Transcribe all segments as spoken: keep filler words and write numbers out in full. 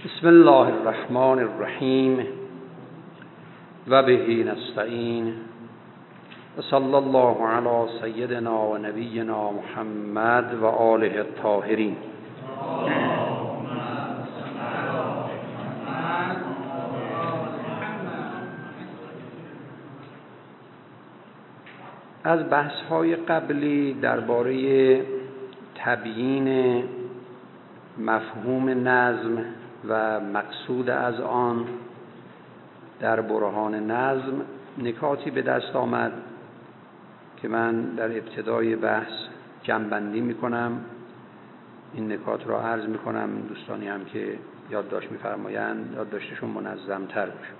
بسم الله الرحمن الرحیم و به نستعین و صلی الله علی سیدنا و نبینا محمد و آله الطاهرین. از بحث‌های قبلی درباره تبیین مفهوم نظم و مقصود از آن در برهان نظم نکاتی به دست آمد که من در ابتدای بحث جمع‌بندی می‌کنم. این نکات را عرض می‌کنم، دوستانی هم که یادداشت می‌فرمایند یادداشتشون منظم‌تر باشه.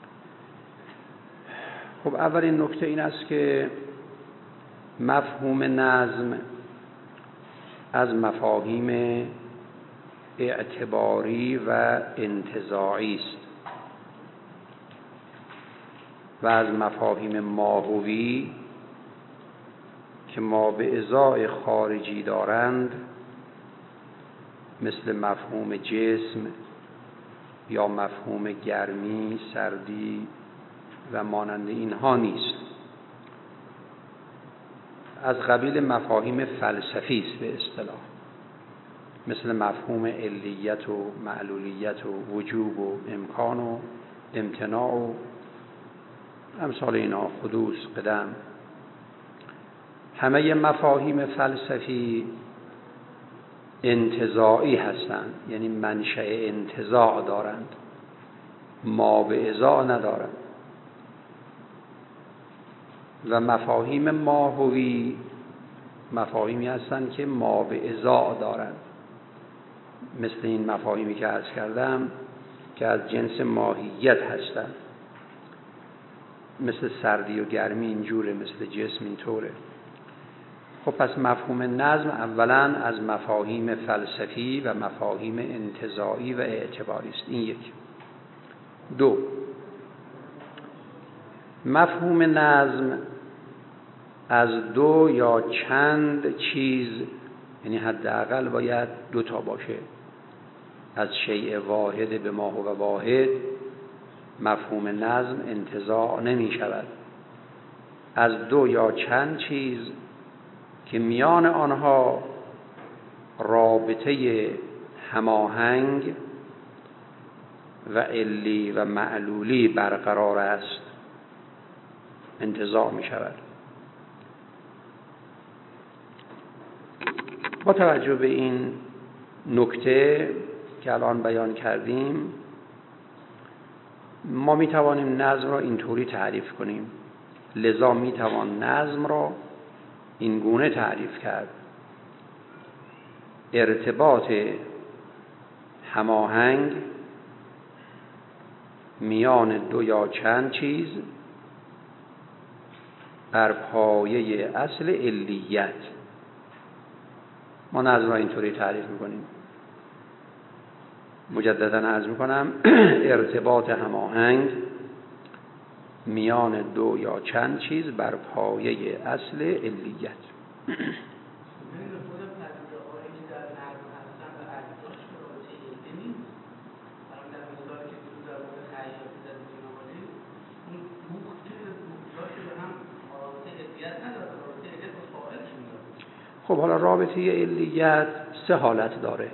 خب اولین نکته این است که مفهوم نظم از مفاهیم اعتباری و انتزاعی است و از مفاهیم ماهوی که ما به ازای خارجی دارند مثل مفهوم جسم یا مفهوم گرمی، سردی و مانند اینها نیست. از قبیل مفاهیم فلسفی است به اصطلاح، مثل مفهوم علیت و معلولیت و وجوب و امکان و امتناع و امثال اینا، حدوث، قدم. همه مفاهیم فلسفی انتزاعی هستند، یعنی منشأ انتزاع دارند، ما به ازا ندارند. و مفاهیم ماهوی مفاهیمی هستند که ما به ازا دارند، مثل این مفاهیمی که عرض کردم که از جنس ماهیت هستند، مثل سردی و گرمی اینجوره، مثل جسم اینطوره. خب پس مفهوم نظم اولا از مفاهیم فلسفی و مفاهیم انتزاعی و اعتباری است. این یک. دو، مفهوم نظم از دو یا چند چیز، یعنی حداقل باید دو تا باشه، از شیء واحد به ما هو واحد مفهوم نظم انتزاع نمی شود. از دو یا چند چیز که میان آنها رابطه هماهنگ و علی و معلولی برقرار است انتزاع می شود. با توجه به این نکته که الان بیان کردیم، ما می توانیم نظم را اینطوری تعریف کنیم. لذا می توان نظم را این گونه تعریف کرد: ارتباط هماهنگ میان دو یا چند چیز بر پایه اصل علیت. ما نظم را اینطوری تعریف میکنیم. مجددا عرض میکنم: ارتباط هماهنگ میان دو یا چند چیز بر پایه اصل علیت. خب حالا رابطه علیت سه حالت داره: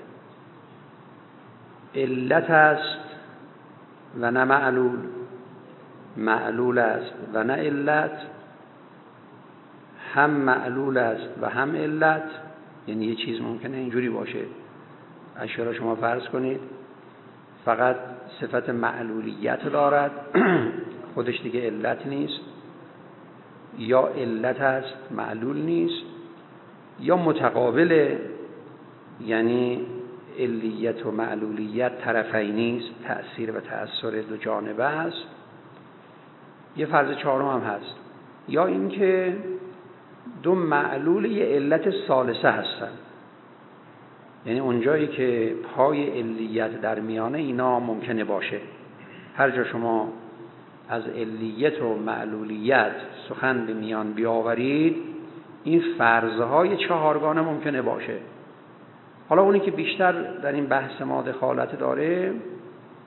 علت است و نه معلول، معلول است و نه علت، هم معلول است و هم علت. یعنی یه چیز ممکنه اینجوری باشه، اشیا را شما فرض کنید فقط صفت معلولیت دارد، خودش دیگه علت نیست، یا علت است معلول نیست، یا متقابله، یعنی علیت و معلولیت طرفینی است، تأثیر و تأثیر دو جانبه است. یه فرض چهارم هم هست، یا اینکه دو معلول یه علت ثالثه هستن، یعنی اونجایی که پای علیت در میانه اینا ممکنه باشه. هر جا شما از علیت و معلولیت سخن به میان بیاورید، این فرضهای چهارگانه ممکنه باشه. حالا اونی که بیشتر در این بحث ما دخالت داره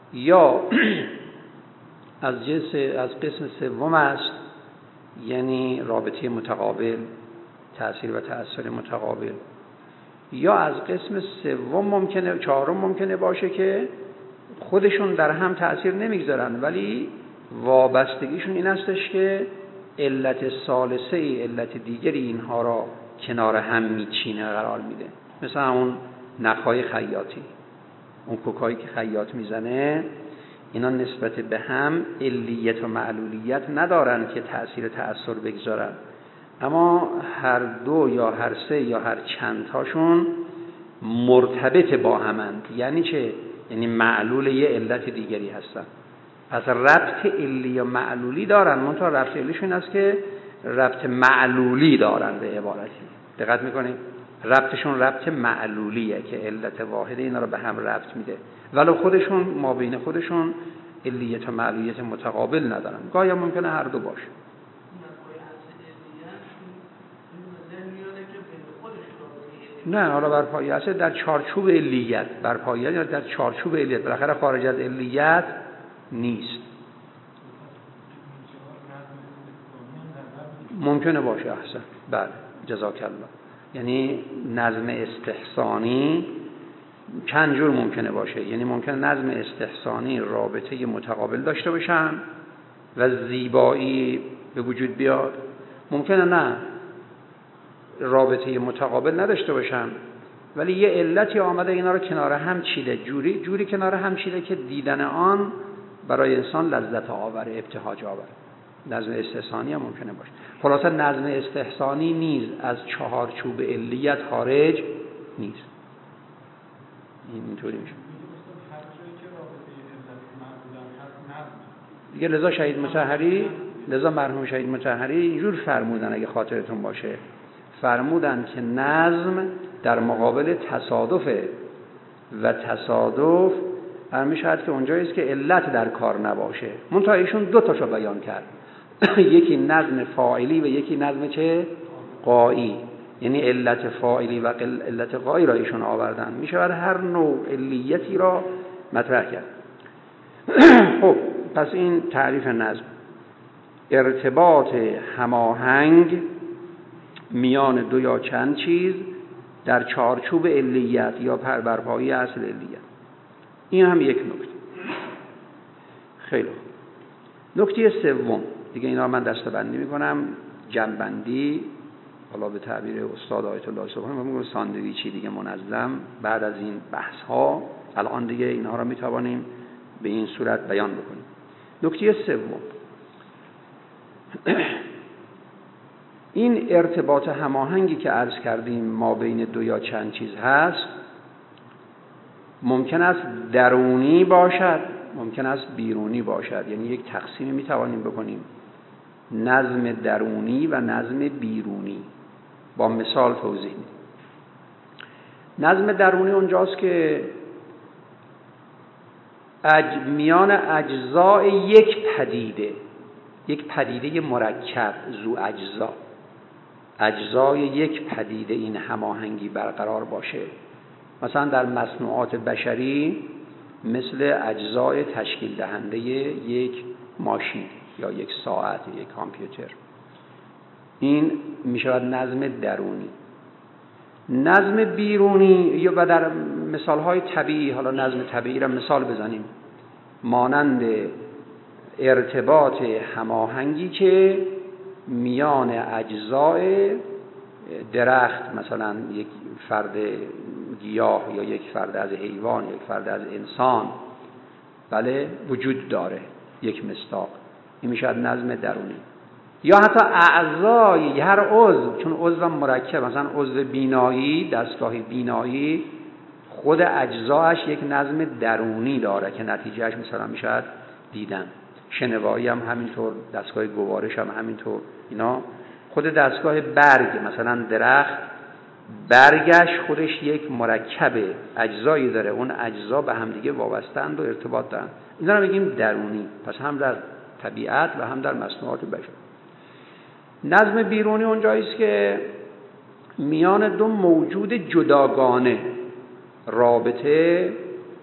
یا از جنس از قسم سوم است، یعنی رابطه متقابل، تأثیر و تأثیر متقابل. یا از قسم سوم ممکنه چهارم ممکنه باشه که خودشون در هم تأثیر نمیگذارن، ولی وابستگیشون این استش که علت ثالثه ای، علت دیگری اینها را کنار هم میچینه، قرار میده. مثلا اون نخای خیاطی، اون کوکایی که خیاط میزنه، اینا نسبت به هم علیت و معلولیت ندارن که تأثیر تأثیر بگذارن، اما هر دو یا هر سه یا هر چند تاشون مرتبط با همند. یعنی چه؟ یعنی معلول یه علت دیگری هستن. پس ربط علی و معلولی دارن، منتها ربط علیشون است که ربط معلولی دارن. به عبارتی دقت میکنید، ربطشون ربط معلولیه که علت واحده اینا رو به هم ربط میده، ولو خودشون ما بین خودشون علیت و معلولیت متقابل ندارن. گاهی ممکنه هر دو باشه. نه، حالا بر پایه اصل در چارچوب علیت، بر پایه یا در چارچوب علیت، بالاخره خارج از علیت نیست. ممکنه باشه. احسن، بله، جزاک الله. یعنی نظم استحسانی چند جور ممکنه باشه. یعنی ممکنه نظم استحسانی رابطه متقابل داشته باشن و زیبایی به وجود بیاد، ممکنه نه رابطه متقابل نداشته باشن ولی یه علتی آمده اینا رو کنار هم چیده، جوری جوری کنار هم چیده که دیدن آن برای انسان لذت آور، ابتهاج آور. نظم استحسانی هم ممکنه باشه. خلاصه نظم استحسانی نیز از چهارچوب علیت خارج نیست. این اینطوری میشه دیگه. لذا شهید مطهری، لذا مرحوم شهید مطهری اینجور فرمودن، اگه خاطرتون باشه، فرمودن که نظم در مقابل تصادفه و تصادف همیشه شاید که اونجایی است که علت در کار نباشه. منتها ایشون دو تاشو بیان کرد یکی نظم فاعلی و یکی نظم چه؟ قایی. یعنی علت فاعلی و علت قایی را ایشون آوردن. میشه بعد هر نوع علیتی را مطرح کرد. خب پس این تعریف نظم، ارتباط هماهنگ میان دو یا چند چیز در چارچوب علیت یا برپایی اصل علیت. این هم یک نکته. خیلی خوب. نکته سوم دیگه، اینا من دسته‌بندی میکنم، جمع‌بندی، حالا به تعبیر استاد آیت الله سبحانی میگم ساندویچی دیگه منظم. بعد از این بحث ها الان دیگه اینها را میتوانیم به این صورت بیان بکنیم. نکته سوم، این ارتباط هماهنگی که عرض کردیم ما بین دو یا چند چیز هست، ممکن است درونی باشد، ممکن است بیرونی باشد. یعنی یک تقسیمی میتوانیم بکنیم، نظم درونی و نظم بیرونی. با مثال توضیح میدیم. نظم درونی اونجاست که اج میان اجزای یک پدیده، یک پدیده مرکب ذو اجزا، اجزای یک پدیده این هماهنگی برقرار باشه. مثلا در مصنوعات بشری مثل اجزای تشکیل دهنده یک ماشین یا یک ساعت یا یک کامپیوتر. این میشود نظم درونی. نظم بیرونی یا و در مثالهای طبیعی، حالا نظم طبیعی را مثال بزنیم، مانند ارتباط هماهنگی که میان اجزای درخت، مثلا یک فرد گیاه یا یک فرد از حیوان یا یک فرد از انسان، بله، وجود داره، یک مصداق. این میشه نظم درونی. یا حتی اعضای هر عضو، چون عضو مرکب، مثلا عضو بینایی، دستگاه بینایی، خود اجزاش یک نظم درونی داره که نتیجهش مثلا میشه دیدن. شنوایی هم همینطور، دستگاه گوارش هم همینطور. اینا خود دستگاه برگ، مثلا درخت برگش خودش یک مرکب اجزایی داره، اون اجزا به هم دیگه وابسته‌اند و ارتباط دارن. اینا رو میگیم درونی. پس هم در طبیعت و هم در مصنوعات بشر. نظم بیرونی اونجایی است که میان دو موجود جداگانه رابطه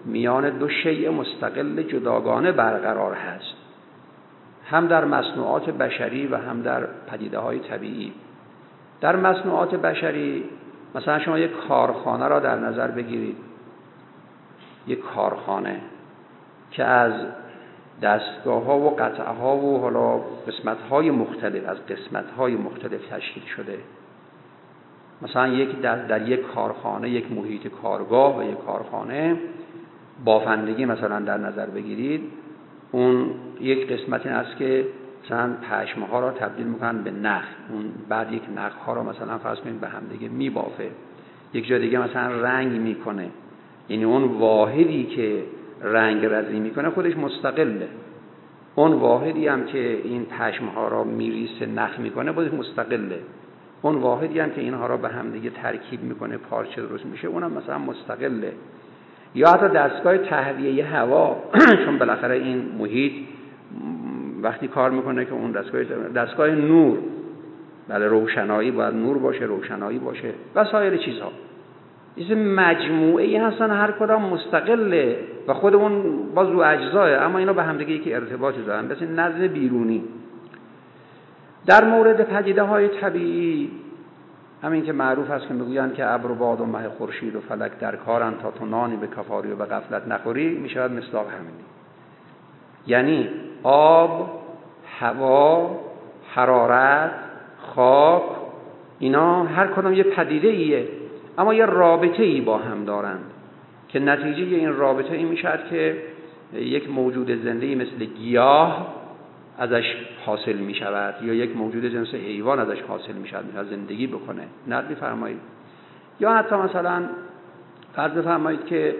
میان دو شیء مستقل جداگانه برقرار هست، هم در مصنوعات بشری و هم در پدیده‌های طبیعی. در مصنوعات بشری مثلا شما یک کارخانه را در نظر بگیرید، یک کارخانه که از دستگاه‌ها و قطعه‌ها و حالا قسمت‌های مختلف از قسمت‌های مختلف تشکیل شده. مثلا یک در, در یک کارخانه، یک محیط کارگاه و یک کارخانه بافندگی مثلا در نظر بگیرید، اون یک قسمتی است که مثلا پشم‌ها را تبدیل می‌کنن به نخ، اون بعد یک نخ‌ها را مثلا فرض کنید به هم دیگه میبافه، یک جا دیگه مثلا رنگ میکنه. یعنی اون واحدی که رنگ رزی میکنه خودش مستقله، اون واحدی هم که این پشم‌ها را میریسه نخ میکنه خودش مستقله، اون واحدی هم که اینها را به هم دیگه ترکیب میکنه پارچه درست میشه اونم مثلا مستقله. یا حتی دستگاه تهویه هوا چون بالاخره این محیط وقتی کار میکنه که اون دستگاه دستگاه نور، بله روشنایی باید نور باشه، روشنایی باشه و سایر چیزها، این مجموعه‌ای هستن هر کدام مستقله و خودمون باز رو اجزاه، اما اینا به هم دیگه یک ارتباطی دارن، مثل نظم بیرونی. در مورد پدیده‌های طبیعی همین که معروف است که میگویند که ابر و باد و مه خورشید و فلک در کارن تا تو نانی به کفاری و به غفلت نخوری، میشود مصداق همینی. یعنی آب، هوا، حرارت، خاک، اینا هر کدام یه پدیده ایه اما یه رابطه ای با هم دارند که نتیجه این رابطه ای میشد که یک موجود زنده‌ای مثل گیاه ازش حاصل می شود یا یک موجود جنس حیوان ازش حاصل می شود، میشه زندگی بکنه. نه بفرمایید. یا حتی مثلا فرض بفرمایید که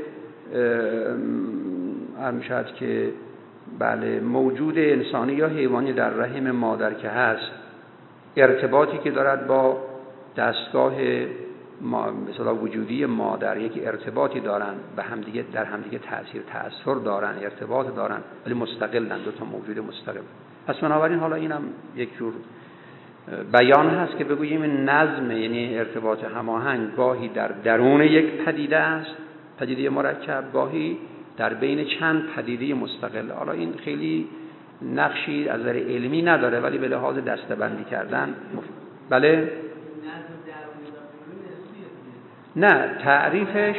می شود که بله موجود انسانی یا حیوانی در رحم مادر که هست، ارتباطی که دارد با دستگاه مثلا وجودی مادر، یک ارتباطی دارن به همدیگه، در همدیگه تأثیر تأثیر دارن، ارتباط دارن، ولی مستقلن، دو تا موجود مستقل. پس بنابراین حالا اینم یک جور بیان هست که بگوییم این نظم، یعنی ارتباط هماهنگ، گاهی در درون یک پدیده است، پدیده مرکب، گاهی در بین چند پدیده مستقل. حالا این خیلی نقشی از نظر علمی نداره ولی به لحاظ دسته‌بندی کردن مفید. بله؟ نه تعریفش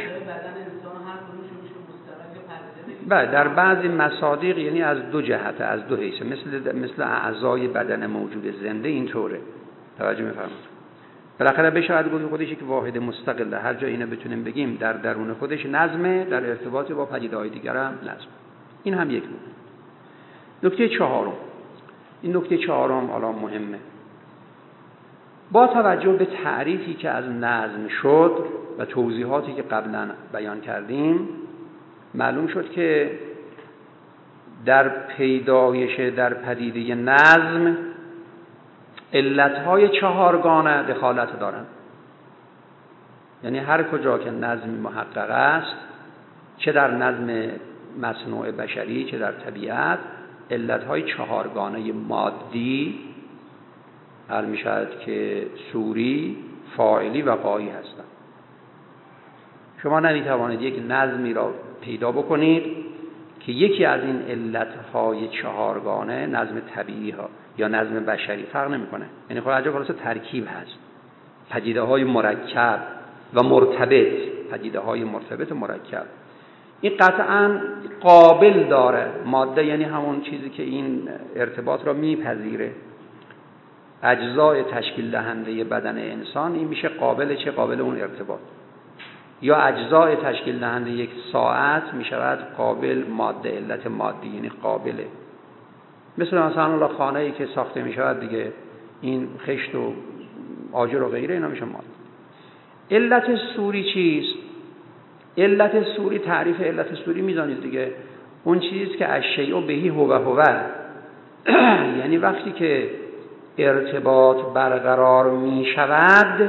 بله در بعضی مصادیق یعنی از دو جهت، از دو حیث، مثل مثل اعضای بدن موجود زنده اینطوره. توجه می‌فرمایید. بالاخره بشاید گفت خودش یک واحد مستقله، هر جا اینو بتونیم بگیم در درون خودش نظمه، در ارتباط با پدیده‌های دیگر هم نظم. این هم یک نکته. نکته چهارم، این نکته چهارم حالا مهمه. با توجه به تعریفی که از نظم شد و توضیحاتی که قبلا بیان کردیم، معلوم شد که در پیدایش در پدیده نظم علتهای چهارگانه دخالت دارند. یعنی هر کجا که نظمی محقق است، چه در نظم مصنوع بشری چه در طبیعت، علتهای چهارگانه مادی، حل می شود که صوری، فاعلی و غایی هستند. شما نمی توانید یک نظمی را پیدا بکنید که یکی از این علتهای چهارگانه، نظم طبیعی ها یا نظم بشری، فرق نمیکنه، یعنی خود عجب خلاص ترکیب هست، پدیده های مرکب و مرتبط، پدیده های مرتبط و مرکب، این قطعاً قابل داره. ماده یعنی همون چیزی که این ارتباط را میپذیره، اجزای تشکیل دهنده بدن انسان، این میشه قابل چه قابل اون ارتباط. یا اجزای تشکیل دهنده یک ساعت میشود قابل ماده، علت مادی یعنی قابله. مثل مثلا اون خانه‌ای که ساخته میشود دیگه، این خشت و آجر و غیره، اینا میشه ماده. علت صوری چیست؟ علت صوری، تعریف علت صوری میدانید دیگه، اون چیزی که الشیء بهی هو هو، یعنی وقتی که ارتباط برقرار می شود،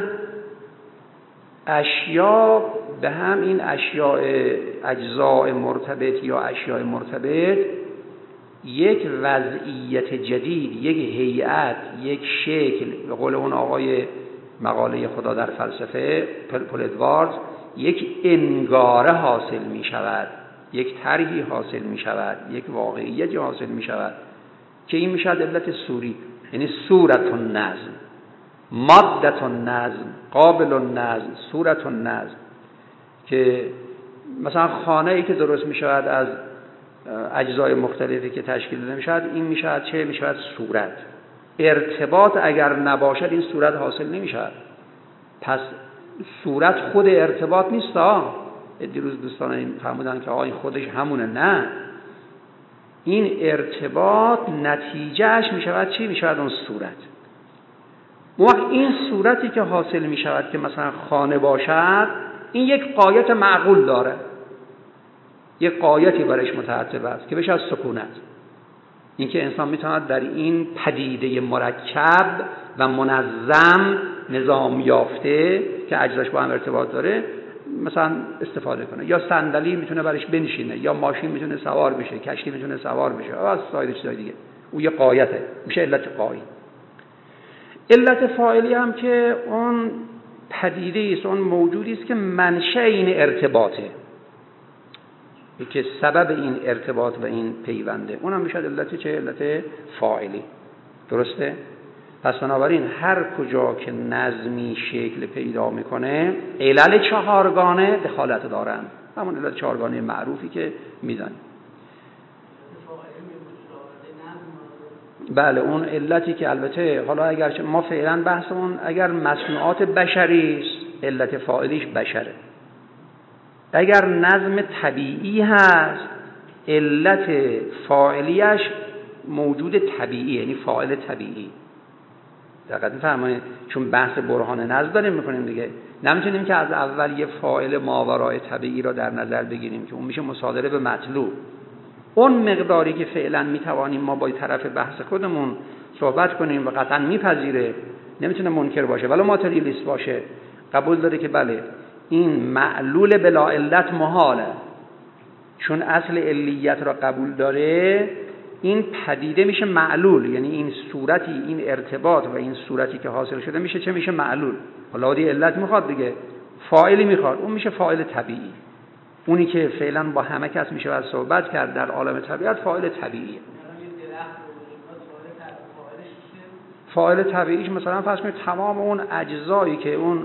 اشیا به هم، این اشیاء اجزاء مرتبط یا اشیاء مرتبط، یک وضعیت جدید، یک هیئت، یک شکل، به قول اون آقای مقاله خدا در فلسفه پل ادواردز، یک انگاره حاصل می شود. یک طرحی حاصل می شود، یک واقعیتی حاصل می شود که این می شود علت صوری، یعنی صورت النظم، مادة النظم، قابل النظم، صورت النظم. که مثلا خانه ای که درست می شود از اجزای مختلفی که تشکیل داده می شود، این می شود چه؟ می شود صورت. ارتباط اگر نباشد این صورت حاصل نمی شود. پس صورت خود ارتباط نیست ها. دیروز دوستان این فرمودن که آقا این خودش همونه. نه، این ارتباط نتیجهش می شود چی؟ می شود اون صورت. وقت این صورتی که حاصل می شود که مثلا خانه باشد، این یک غایت معقول داره، یک غایتی برش مترتب است که بشه از سکونت. اینکه انسان میتواند در این پدیده مرکب و منظم نظام یافته که اجزاش با هم ارتباط داره مثلا استفاده کنه. یا صندلی میتونه برش بنشینه، یا ماشین میتونه سوار بشه، کشتی میتونه سوار بشه، و سایر چیزای دیگه. او یه غایته، میشه علت غایی. علت فاعلی هم که اون پدیده است، اون موجودی است که منشأ این ارتباطه، که سبب این ارتباط و این پیونده، اونم میشه علت چه؟ علت فاعلی. درسته؟ پس بنابراین هر کجا که نظمی شکل پیدا میکنه علل چهارگانه دخالت دارن، همون علت چهارگانه معروفی که میزنیم. بله، اون علتی که البته حالا اگر ما فعلا بحثمون اگر مصنوعات بشری است علت فاعلیش بشره، اگر نظم طبیعی هست علت فاعلیش موجود طبیعی، یعنی فاعل طبیعی. دقیق می‌فرمایید؟ چون بحث برهان نظم داریم میکنیم دیگه، نمیتونیم که از اول یه فاعل ماورای طبیعی را در نظر بگیریم که اون میشه مصادره به مطلوب. اون مقداری که فعلا میتوانیم ما با طرف بحث خودمون صحبت کنیم و قطعا میپذیره، نمیتونه منکر باشه ولی ماتریالیست باشه، قبول داره که بله این معلول بلا علت محاله، چون اصل علیت را قبول داره، این پدیده میشه معلول، یعنی این صورتی، این ارتباط و این صورتی که حاصل شده میشه چه؟ میشه معلول. حالا دی علت میخواد دیگه، فاعلی میخواد، اون میشه فاعل طبیعی. اونی که فعلا با همه کس میشه از صحبت کرد در عالم طبیعت فاعل طبیعیه. فاعل طبیعیش مثلا فرض کنید تمام اون اجزایی که اون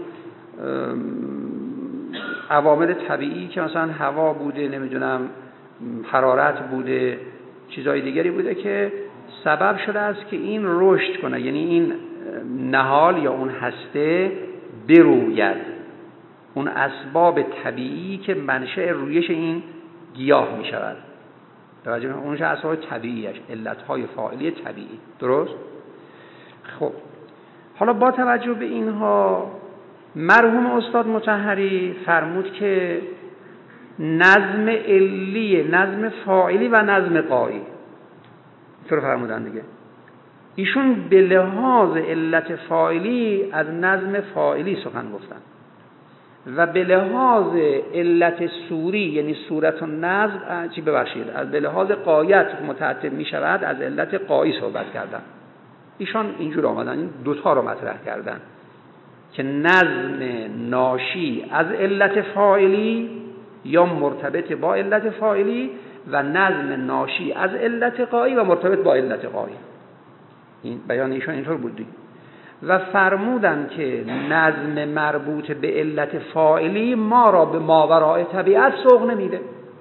عوامل طبیعی که مثلا هوا بوده، نمیدونم حرارت بوده، چیزای دیگری بوده که سبب شده است که این رشد کنه، یعنی این نهال یا اون هسته بروید. اون اسباب طبیعی که منشأ رویش این گیاه می شود، توجه اونش اسباب طبیعیش، علتهای فاعلی طبیعی. درست؟ خب حالا با توجه به اینها مرحوم استاد مطهری فرمود که نظم علی، نظم فاعلی و نظم غایی، اینطور فرمودن دیگه. ایشون به لحاظ علت فاعلی از نظم فاعلی سخن گفتن و به لحاظ علت صوری یعنی صورت و نظم چی ببخشید از به لحاظ غایت متعدد می شود از علت غایی صحبت کردن. ایشان اینجور آمدن این دوتا رو مطرح کردن که نظم ناشی از علت فاعلی یا مرتبط با علت فاعلی و نظم ناشی از علت غایی و مرتبط با علت غایی. این بیان ایشان اینطور بود دیگه. و فرمودن که نظم مربوط به علت فاعلی ما را به ماورای طبیعت سوق نمیده.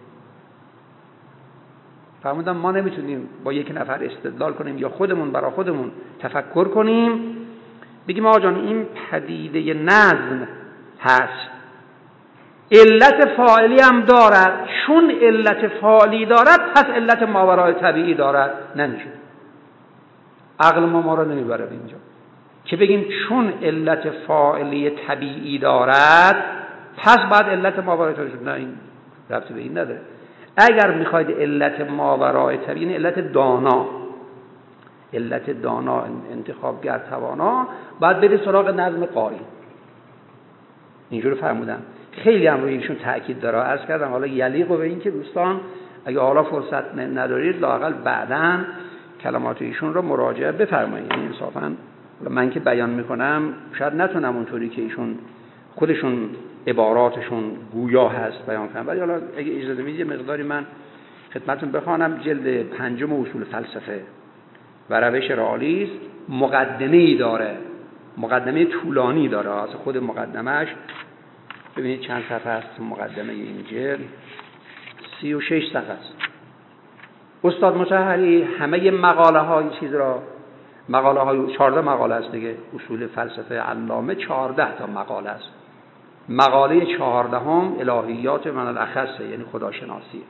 فرمودن ما نمیتونیم با یک نفر استدلال کنیم یا خودمون برای خودمون تفکر کنیم بگیم آقا جان این پدیده نظم هست، علت فاعلی هم دارد، چون علت فاعلی دارد پس علت ماورای طبیعی دارد. نمیشه، عقل ما ما را نمیبره به اینجا که بگیم چون علت فاعلی طبیعی دارد پس بعد علت ماورای طبیعی شد. نه، این ربطی به این نداره. اگر میخواید علت ماورای طبیعی، یعنی علت دانا، علت دانا انتخابگر توانا، باید برید سراغ نظم غایی. اینجوری فرمودن. خیلی هم روی ایشون تأکید داره. عرض کردم حالا یلیق به این که دوستان اگه حالا فرصت ندارید لااقل بعداً کلمات ایشون رو مراجعه بفرمایید. یعنی انصافاً من که بیان میکنم شاید نتونم اونطوری که ایشون خودشون عباراتشون گویا هست بیان کنن. ولی حالا اگه اجازه بدید یه مقداری من خدمتتون بخوانم. جلد پنجم اصول فلسفه و روش رئالیسم مقدمه‌ای داره، مقدمه طولانی داره. از خود مقدمه‌اش ببینید چند صفحه است. مقدمه این جلد سی و شش صفحه است. استاد مطهری همه مقاله های چیز را مقاله های چهارده مقاله است دیگه. اصول فلسفه علامه چهارده تا مقاله است. مقاله چهاردهم الهیات من الاخصه، یعنی خداشناسی.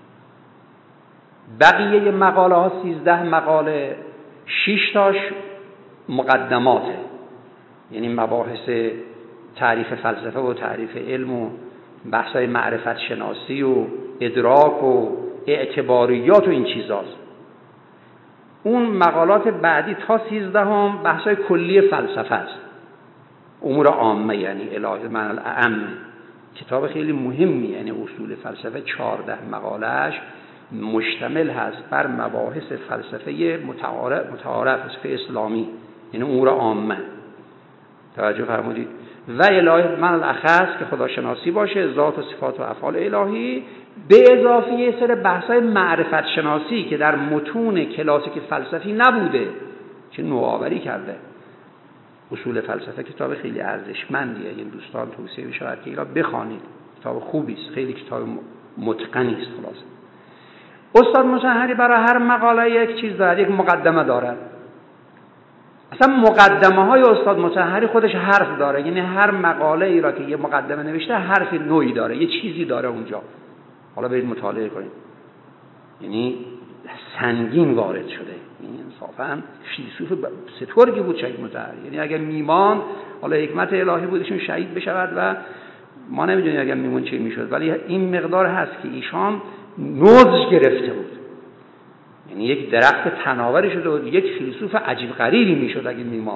بقیه مقاله ها سیزده مقاله، شش تاش مقدماته، یعنی مباحث تعریف فلسفه و تعریف علم و بحثای معرفت شناسی و ادراک و اعتباریات و این چیزاست. اون مقالات بعدی تا سیزدهم بحثای کلی فلسفه است، امور عامه، یعنی الهی من الاعم. کتاب خیلی مهمی، یعنی اصول فلسفه چهارده مقالهش مشتمل هست بر مباحث فلسفه متعارف متعارف فلسفه اسلامی، یعنی امور عامه. توجه فرمودید؟ و الهی من الاخص که خداشناسی باشه، ذات و صفات و افعال الهی، به اضافه یه سری بحث‌های معرفت شناسی که در متون کلاسیک فلسفی نبوده، که نوآوری کرده. اصول فلسفه کتاب خیلی ارزشمندیه، این دوستان توصیه می‌شود که اینا بخوانید. کتاب خوبی است، خیلی کتاب متقنی است. خلاص استاد مطهری برای هر مقاله یک چیز داره، یک مقدمه داره. اصلا مقدمه های استاد مطهری خودش حرف داره، یعنی هر مقاله ای را که یه مقدمه نوشته حرف نوعی داره، یه چیزی داره اونجا. حالا برید مطالعه کنید. یعنی سنگین وارد شده. این انصافا فیلسوف سترگی بود شهید مطهری. یعنی اگر میمان، حالا حکمت الهی بودشون شهید بشود و ما نمیدونیم اگر میمون چی میشد، ولی این مقدار هست که ایشان نوز گرفته بود. یعنی یک درخت تناوری شده بود، یک فیلسوف عجیب غریبی میشد اگه میمان.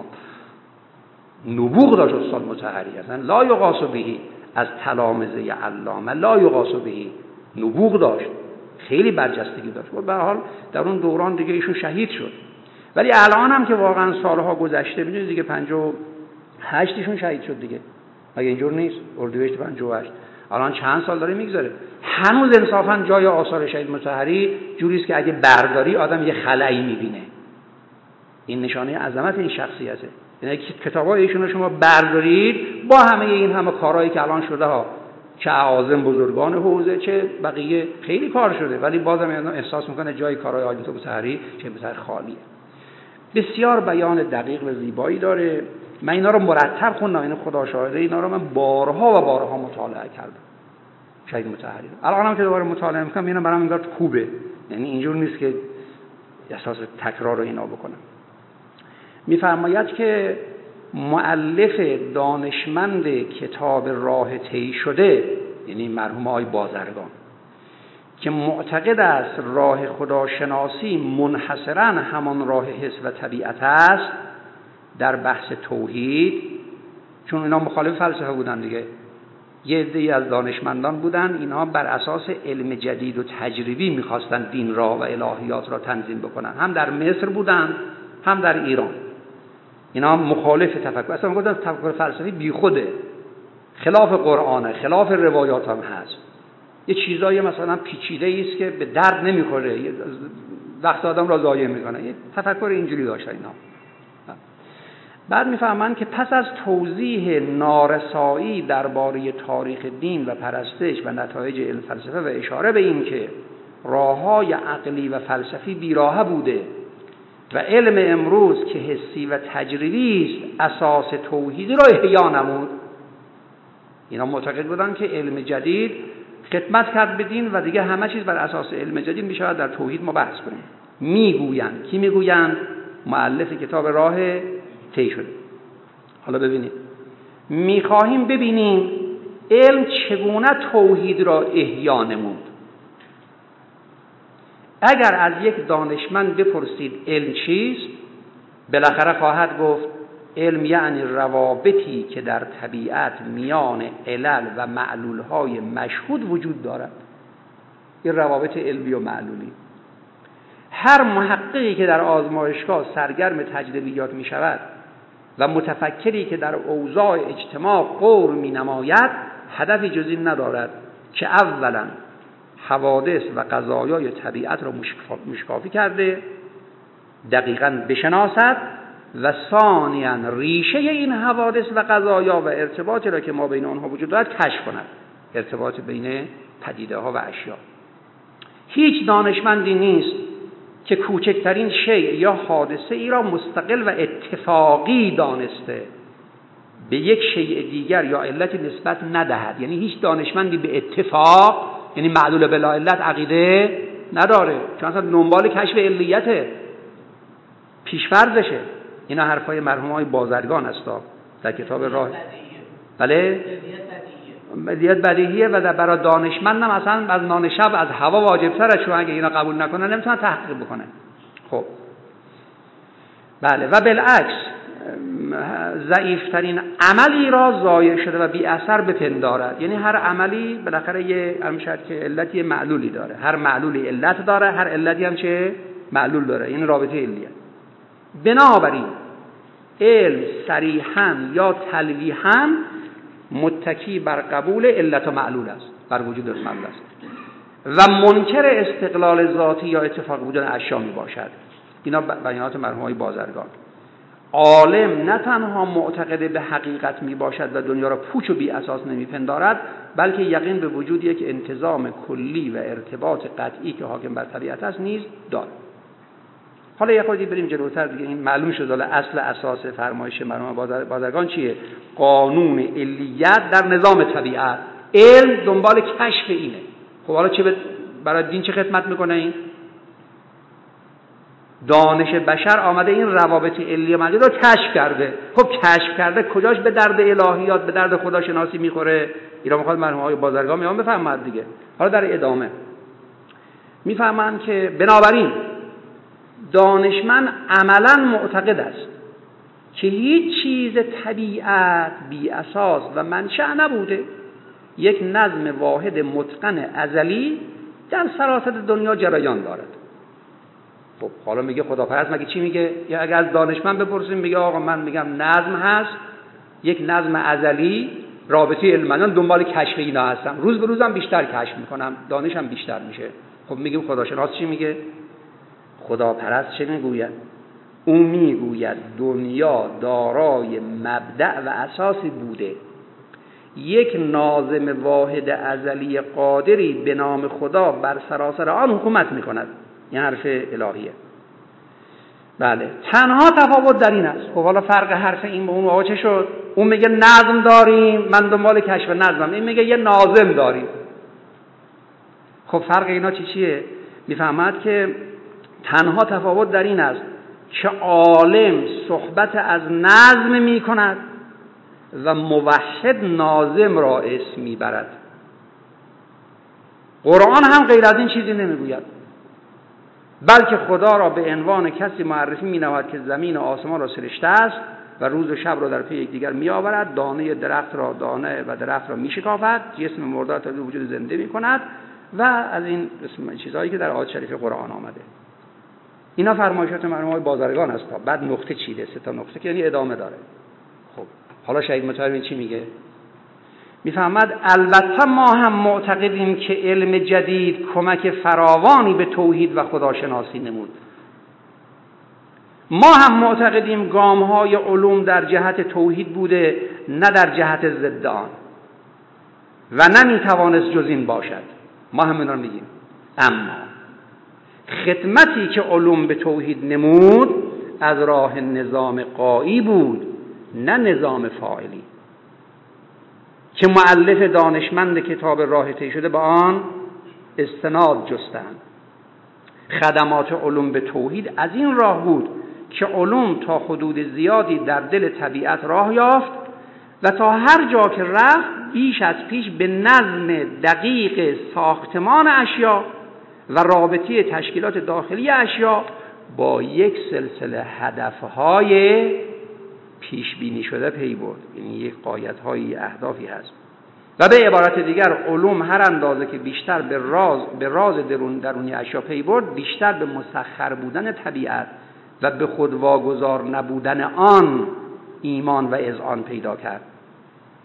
نبوغ داشت استاد مطهری، اصلا لا یقاس بهی، از تلامذه علامه لا یقاس بهی نبوغ داشت، خیلی برجستگی داشت. به هر حال در اون دوران دیگه ایشون شهید شد. ولی الان هم که واقعا سالها گذشته، میدونید دیگه پنجاه و هشت ایشون شهید شد دیگه. مگه اینجور نیست؟ اردیبهشت پنجاه و هشت. الان چند سال داره میگذره، هنوز انصافا جای آثار شهید مطهری جوری است که اگه برداری آدم یه خلایی میبینه. این نشانه عظمت این شخصیته. یعنی کتابای ایشون رو شما بردارید با همه این همه کارهایی که الان شده ها، چه اعاظم بزرگان حوزه، چه بقیه، خیلی کار شده، ولی بازم احساس میکنه جای کارهای حاجی مطهری چه بسیار خالیه. بسیار بیان دقیق و زیبایی داره. من اینا رو مرتب خوندم، این خدا شاهده، اینا رو من بارها و بارها مطالعه کردم. شهید مطهری الان هم که دوباره مطالعه میکنم، اینا برام انگار خوبه. یعنی اینجور نیست که احساس تکرار رو اینا بکنم. میفرماید که مؤلف دانشمند کتاب راه طی شده، یعنی مرحوم آقای بازرگان، که معتقد است راه خداشناسی منحصراً همان راه حس و طبیعت است در بحث توحید، چون اینا مخالف فلسفه بودن دیگه، یه عده‌ای از دانشمندان بودن، اینا بر اساس علم جدید و تجربی میخواستن دین را و الهیات را تنظیم بکنن، هم در مصر بودن هم در ایران. اینا مخالف تفکر، اصلا میگفتن تفکر فلسفی بیخوده، خلاف قرآنه، خلاف روایات هم هست، یه چیزایی مثلا پیچیده است که به درد نمیخوره، وقت آدم را ضایع میکنه. یه تفکر اینجوری داشتن اینا. بعد میفهمن که پس از توضیح نارسایی درباره تاریخ دین و پرستش و نتایج علم فلسفه و اشاره به این که راه‌های عقلی و فلسفی بیراهه بوده و علم امروز که حسی و تجربی است اساس توحید را احیا نمود. اینا معتقد بودن که علم جدید خدمت کرد به دین و دیگه همه چیز بر اساس علم جدید میشه در توحید ما بحث کنیم. میگویند، کی میگویند؟ مؤلف کتاب راه طی شده. حالا ببینید، میخواهیم ببینیم علم چگونه توحید را احیا نمود. اگر از یک دانشمند بپرسید علم چیست، بالاخره خواهد گفت علم یعنی روابطی که در طبیعت میان علل و معلولهای مشهود وجود دارد. این روابط علمی و معلولی. هر محققی که در آزمایشگاه سرگرم تجربیات می شود و متفکری که در اوضاع اجتماع غور می نماید هدفی جز این ندارد که اولا حوادث و قضایای طبیعت را مشکافی کرده دقیقاً بشناسد و ثانیاً ریشه این حوادث و قضایا و ارتباطی را که ما بین آنها وجود دارد کشف کند، ارتباط بین پدیده ها و اشیا. هیچ دانشمندی نیست که کوچکترین شیء یا حادثه ای را مستقل و اتفاقی دانسته به یک شیء دیگر یا علتی نسبت ندهد. یعنی هیچ دانشمندی به اتفاق، یعنی معلول بلا علت، عقیده نداره، چون اصلا دنبال کشف علیته، پیش‌فرضشه. اینا حرفای مرحومای بازرگان است در کتاب راه. بله، بدیهیت بدیهیه و برای دانشمند هم اصلا از نان شب از هوا واجب‌تره، چون اگه اینا قبول نکنه نمیتونه تحقیق بکنه. خب بله، و بالعکس ضعیفترین عملی را ضایع شده و بی اثر بپندارد. یعنی هر عملی بالاخره یه همشد که علتی معلولی داره، هر معلولی علت داره، هر علتی هم چه معلول داره، این رابطه علیه. بنابراین علم صریحاً یا تلویحاً متکی بر قبول علت و معلول است، بر وجود معلول است و منکر استقلال ذاتی یا اتفاق بودن اشیا می باشد. اینا بیانات مرحومای بازرگان. عالم نه تنها معتقد به حقیقت می باشد و دنیا را پوچ و بی اساس نمی پندارد، بلکه یقین به وجود یک انتظام کلی و ارتباط قطعی که حاکم بر طبیعت است نیز دارد. حالا یه خودی بریم جلوتر دیگه، این معلوم شد حالا اصل اساس فرمایش مرحوم بازرگان چیه؟ قانون علیت در نظام طبیعت. علم دنبال کشف اینه. خب حالا چه برای دین چه خدمت میکنه؟ این دانش بشر آمده این روابط علی و معنوی رو کشف کرده. خب کشف کرده کجاش به درد الهیات، به درد خداشناسی میخوره؟ اینا میخواد مرحوم بازرگان میام بفهمد دیگه. حالا در ادامه میفهمن که بنابراین دانشمند عملاً معتقد است که هیچ چیز طبیعت بی اساس و منشأ نبوده، یک نظم واحد متقن ازلی در سراسر دنیا جریان دارد. خب حالا میگه خداپرست مگه چی میگه؟ یا اگر از دانشمند بپرسیم میگه آقا من میگم نظم هست، یک نظم ازلی، رابطه علمیان، دنبال کشف اینا هستم، روز به روزم بیشتر کشف میکنم، دانشم بیشتر میشه. خب میگیم خداشناس چی میگه؟ خداپرست چه میگوید؟ او میگوید دنیا دارای مبدأ و اساسی بوده، یک ناظم واحد ازلی قادری به نام خدا بر سراسر آن حکومت میکند. این حرف الهیه. بله، تنها تفاوت در این است. خب حالا فرق حرف این با اون آقا چه شد؟ اون میگه نظم داریم، من دنبال کشف نظمم، این میگه یه ناظم داریم. خب فرق اینا چی چیه؟ میفهمد که تنها تفاوت در این است که عالم صحبت از نظم می کند و موحد ناظم را اسم می برد. قرآن هم غیر از این چیزی نمیگوید، بلکه خدا را به عنوان کسی معرفی می نماید که زمین و آسمان را سرشته است و روز و شب را در پی یکدیگر می آورد، دانه درخت را دانه و درخت را می شکافد، جسم مرده تا وجود زنده می کند و از این قسم چیزهایی که در آیات شریف قرآن آمده. اینا فرمایشات مرحوم بازرگان است. بعد نقطه چیده، سه تا نقطه که یعنی ادامه داره. خب حالا شهید مطهری چی میگه؟ میفهمد البته ما هم معتقدیم که علم جدید کمک فراوانی به توحید و خداشناسی نمود. ما هم معتقدیم گام‌های علوم در جهت توحید بوده، نه در جهت ضد آن، و نمیتوانست جز این باشد. ما هم اینا میگیم. اما خدمتی که علوم به توحید نمود از راه نظام قایی بود، نه نظام فاعلی که مؤلف دانشمند کتاب راه طی شده به آن استناد جستند. خدمات علوم به توحید از این راه بود که علوم تا حدود زیادی در دل طبیعت راه یافت و تا هر جا که رفت بیش از پیش به نظم دقیق ساختمان اشیا و رابطه تشکیلات داخلی اشیا با یک سلسله هدفهای پیش بینی شده پی برد. یعنی یک غایت‌های اهدافی هست. و به عبارت دیگر علوم هر اندازه که بیشتر به راز به راز درون درونی اشیا پی برد، بیشتر به مسخر بودن طبیعت و به خود واگذار نبودن آن ایمان و اذعان پیدا کرد.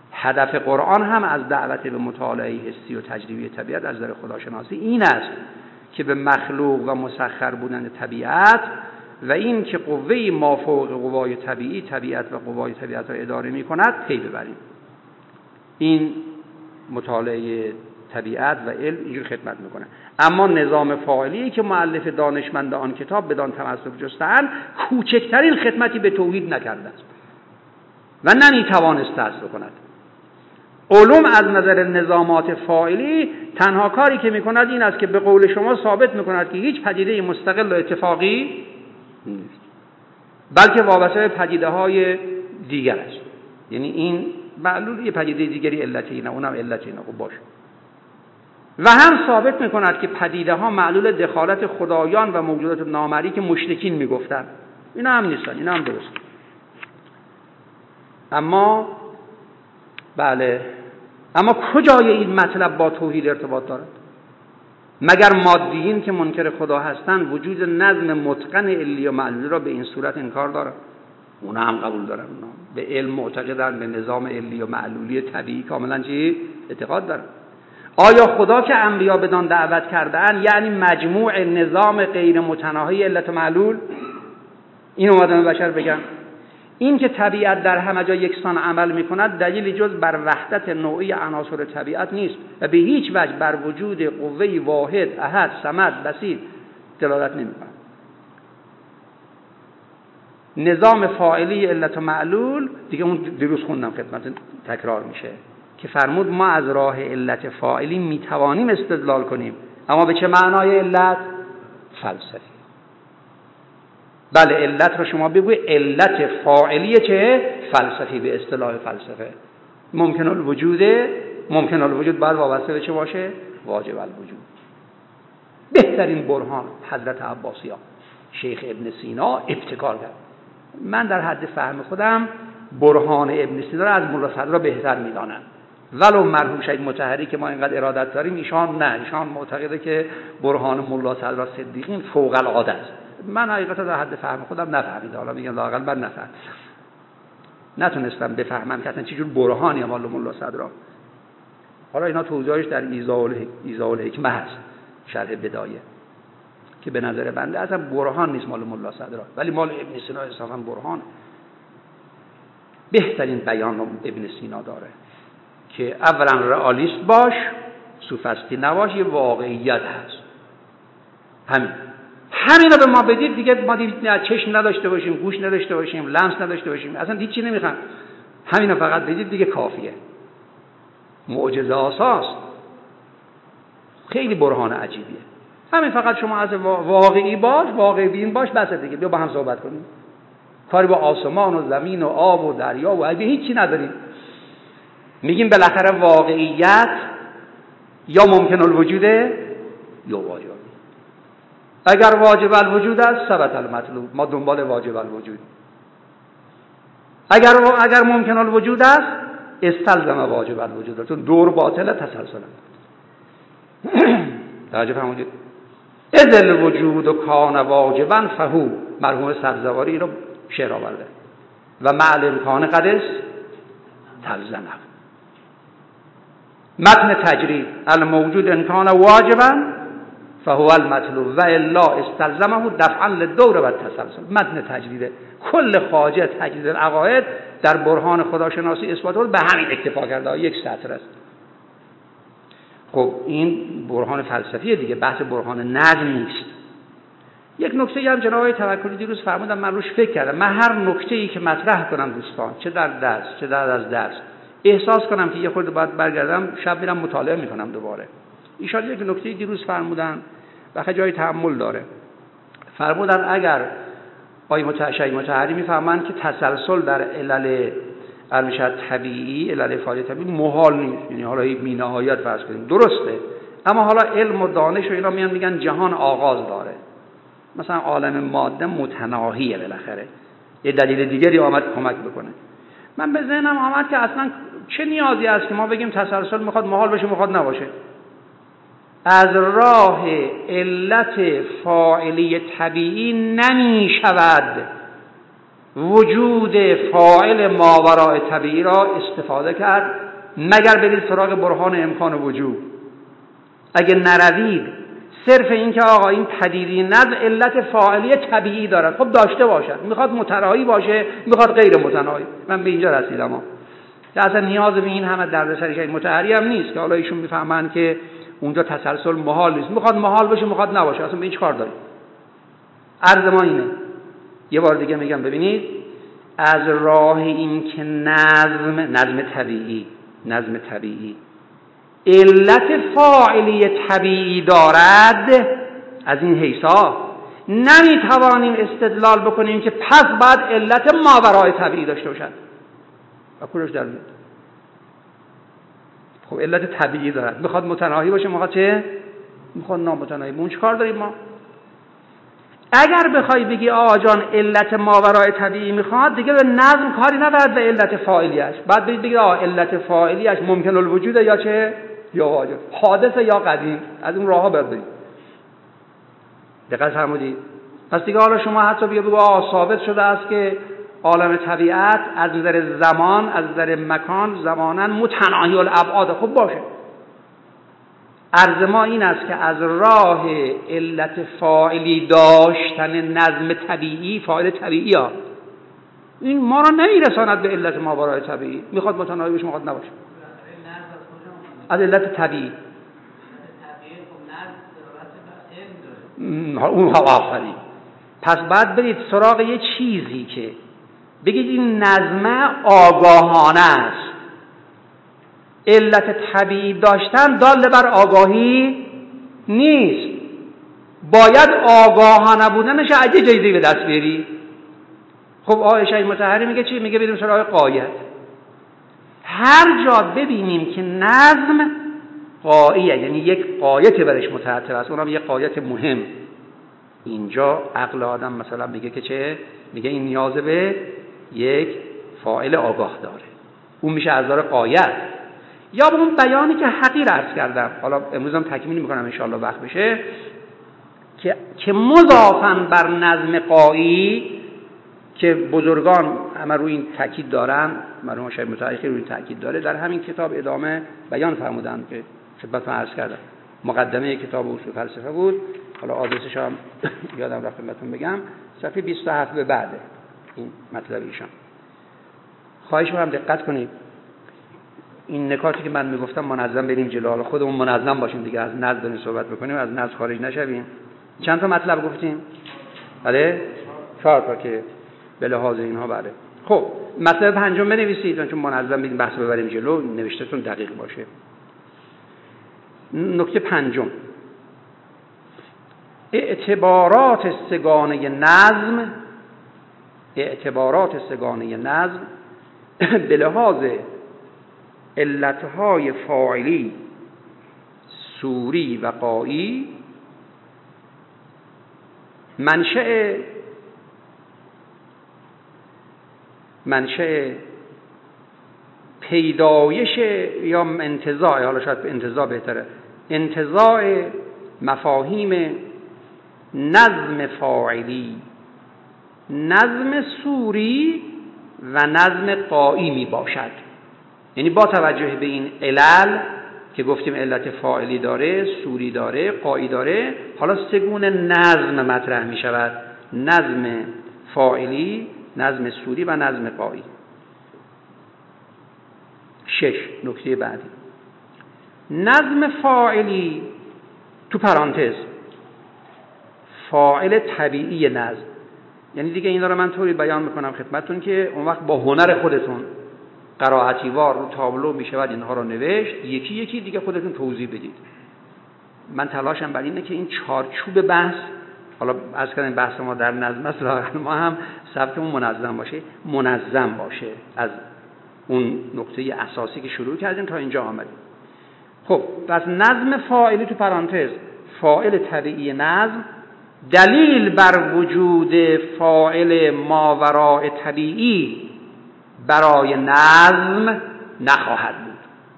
هدف قرآن هم از دعوت به مطالعه حسی و تجربی طبیعت از نظر خداشناسی این است که به مخلوق و مسخر بودن طبیعت و این که قوه مافوق قوای طبیعی طبیعت و قوای طبیعت را اداره می کند پی ببریم. این مطالعه طبیعت و علم اینجور خدمت میکنه. اما نظام فاعلی که مؤلف دانشمند آن کتاب بدان تمسک جستند کوچکترین خدمتی به توحید نکرده است و نمیتوانسته است بکند. علوم از نظر نظامات فاعلی تنها کاری که میکند این است که به قول شما ثابت میکند که هیچ پدیده مستقل و اتفاقی نیست، بلکه وابسته به پدیده های دیگر است. یعنی این معلول یه پدیده دیگری علت اینه، اونم علت اینه. خب باشه. و هم ثابت میکند که پدیده ها معلول دخالت خدایان و موجودات نامرئی که مشرکین میگفتن. اینا هم نیستن، اینا هم درست. اما بله، اما کجای این مطلب با توحید ارتباط دارد؟ مگر مادیین که منکر خدا هستند وجود نظم متقن علی و معلولی را به این صورت انکار دارند؟ اونا هم قبول دارن. اونا به علم معتقدن، به نظام علی و معلولی طبیعی کاملا چی اعتقاد دارن. آیا خدا که انبیا بدان دعوت کرده‌اند یعنی مجموع نظام غیر متناهی علت و معلول؟ این اومدن بشر بگن این که طبیعت در همه جا یکسان عمل می‌کند دلیلی جز بر وحدت نوعی عناصر طبیعت نیست و به هیچ وجه بر وجود قوه‌ای واحد، احد، صمد، بصیر دلالت نمی‌کند. نظام فاعلی علت و معلول دیگه اون دیروز خوندم خدمت تکرار میشه که فرمود ما از راه علت فاعلی میتوانیم استدلال کنیم، اما به چه معنای علت؟ فلسفی. بله علت رو شما بگوی علت فاعلی چه؟ فلسفی به اصطلاح فلسفه. ممکن الوجود، ممکن الوجود باید وابسته به چه باشه؟ واجب الوجود. بهترین برهان حضرت عباسیان شیخ ابن سینا ابتکار کرد. من در حد فهم خودم برهان ابن سینا را از ملا صدرا بهتر می‌دانم، ولو مرحوم شهید مطهری که ما اینقدر ارادت داریم ایشان نه، ایشان معتقده که برهان ملا صدرا صدیقین فوق العاده است. من حقیقتا در حد فهم خودم نفهمیدم، حالا میگم لااقل من نفهمیدم، نتونستم بفهمم که اصلا چه جور برهانی مال ملا صدرا. حالا اینا توضیحش در ایضاح الحکمه هست، شرح بدایه، که به نظر بنده اصلا برهان نیست مال ملا صدرا، ولی مال ابن سینا اصلا برهان. بهترین بیان ابن سینا داره که اولا رئالیست باش، سوفسطی نباش، یه واقعیت هست. همین همین رو به ما بدید دیگه ما دیگه چشم نداشته باشیم، گوش نداشته باشیم، لمس نداشته باشیم، اصلا هیچ چی نمیخوام. همین رو فقط بدید دیگه کافیه. معجزه آساست. خیلی برهان عجیبیه. همین فقط شما از واقعی باش، واقعی بین باش، بس دیگه. بیا با هم صحبت کنیم. کاری با آسمان و زمین و آب و دریا و اگه هیچی نداریم. میگیم بالاخره واقعیت یا ممکن الوجوده یا واجب. اگر واجب الوجود است ثبت المطلوب، ما دنبال واجب الوجود. اگر اگر ممکن الوجود است استلزم واجب الوجود، چون دور باطل تسلسل. توجه فرمودید؟ اذ الوجود کان واجبا فهو، مرحوم سبزواری رو شعر آورده و مع الامکان قد است تلزمه. متن تجرید الموجود ان کان واجبا فهو المطلوب و الا استلزمه دفعا للدور و التسلسل. متن تجرید کل خواجه تجرید العقاید در برهان خداشناسی اثبات به همین اکتفا کرده، یک سطر است. خب این برهان فلسفیه دیگه، بحث برهان نظم نیست. یک نکته هم جناب آقای توکلی دیروز فرمودن، من روش فکر کردم. من هر نکته‌ای که مطرح کنم دوستان، چه در درس چه در از درس، احساس کنم که یه خورده باید برگردم، شب میرم مطالعه میکنم دوباره. ایشان یک نکته دیروز فرمودن و جای تأمل داره. فرمودن اگر آقای متشیع مطهری میفهمن که تسلسل در علل علل طبیعی، علل فاعل طبیعی محال نیست، یعنی حالا یک بی‌نهایت فرض کنیم، درسته، اما حالا علم و دانش و اینا میان میگن جهان آغاز داره، مثلا عالم ماده متناهیه، بالاخره یه دلیل دیگری آمد کمک بکنه. من به ذهنم آمد که اصلا چه نیازی است که ما بگیم تسلسل میخواد محال بشه میخواد نباشه. از راه علت فاعلی طبیعی نمی شود وجود فاعل ماوراء طبیعی را استفاده کرد مگر برید سراغ برهان امکان وجود. اگه نروید صرف این که آقا این پدیده نظم علت فاعلی طبیعی دارد، خب داشته باشد، میخواد متناهی باشه میخواد غیر متناهی. من به اینجا رسیدم ها که اصلا نیاز به این همه دردسر شاید متحری هم نیست که حالا ایشون میفهمن که اونجا تسلسل محال نیست، میخواد محال باشه میخواد نباشه، اصلا به این چیکار داریم. عرض ما اینه. یه بار دیگه میگم ببینید، از راه این که نظم نظم طبیعی نظم طبیعی علت فاعلی طبیعی دارد، از این حیثا نمیتوانیم استدلال بکنیم که پس بعد علت ماورای طبیعی داشته باشد. و کلش در میاد. خب علت طبیعی دارد، میخواد متناهی باشه میخواد چه؟ میخواد نامتناهی. اون چیکار داریم ما؟ اگر بخوای بگی آقا جان علت ماورای طبیعی میخواد، دیگه به نظم کاری ندارد به علت فاعلیش. بعد بگید بگید آقا علت فاعلیش ممکن الوجوده یا چه؟ یا واجب، حادث یا قدیم. از اون راهها برید. دقت فرمودید؟ پس دیگه حالا شما حتی بگید بگو آقا ثابت شده است که عالم طبیعت از نظر زمان از نظر مکان زمانا متناهی الابعاد. خب باشه. عرض ما این است که از راه علت فاعلی داشتن نظم طبیعی، فاعل طبیعی ها، این ما را نمیرساند به علت ماورای طبیعی. میخواد متناهی باشه میخواد نباشه. از علت طبیعی اون ها آفرین. پس بعد برید سراغ یه چیزی که بگید این نظم آگاهانه است. علت طبیعی داشتن دال بر آگاهی نیست. باید آگاهانه بودنش اگه جایزه به دست بیاری. خب عایشه مطهری میگه چی؟ میگه بریم سراغ قایت. هر جا ببینیم که نظم قایه، یعنی یک قایت برش مترتب است، اونم یک قایت مهم، اینجا عقل آدم مثلا میگه که چه؟ میگه این نیاز به یک فاعل آگاه داره. اون میشه از دار قایت. یا به اون بیانی که حقیر عرض کردم، حالا امروز هم تکمیل میکنم انشاءالله وقت بشه، که که مضافاً بر نظم قایی که بزرگان همه روی این تاکید دارن، مرحوم شیخ متأخر روی این تاکید داره، در همین کتاب ادامه بیان فرمودند که خدمتتون عرض کردم. مقدمه کتاب اصول فلسفه بود، حالا آدرسش هم یادم رفت خدمتتون بگم، صفحه بیست و هفت به بعده این مطلب ایشان. خواهش می‌کنم دقت کنید. این نکاتی که من میگفتم منظم بریم جلو، حالا خودمون منظم باشیم دیگه، از نظم داریم صحبت بکنیم، از نظم خارج نشویم. چند تا مطلب گفتیم؟ بله چهار تا که به لحاظ اینها بله. خب مطلب پنجم بنویسید چون منظم بریم بحث ببریم جلو، نوشتهتون دقیق باشه. نکته پنجم، اعتبارات سگانه نظم اعتبارات سگانه نظم به لحاظ علتهای فاعلی صوری و قایی منشأ منشأ پیدایش یا انتزاع، حالا شاید انتزاع بهتره، انتزاع مفاهیم نظم فاعلی، نظم صوری و نظم قایی می باشد. یعنی با توجه به این علل که گفتیم علت فاعلی داره، صوری داره، قایی داره، حالا سه گونه نظم مطرح می شود: نظم فاعلی، نظم صوری و نظم قایی. شش، نکته بعدی، نظم فاعلی تو پرانتز فاعل طبیعی نظم. یعنی دیگه اینا رو من طوری بیان میکنم خدمتتون که اون وقت با هنر خودتون قرائتی وار رو تابلو میشود اینها رو نوشت، یکی یکی دیگه خودتون توضیح بدید. من تلاشم بر اینه که این چارچوب بحث، حالا از کردن بحث ما در نظم است، ما هم سبکمون منظم باشه، منظم باشه از اون نقطه اساسی که شروع کردیم تا اینجا آمدیم. خب پس نظم فاعلی تو پرانتز فاعل طبیعی نظم دلیل بر وجود فاعل ماوراء طبیعی برای نظم نخواهد بود.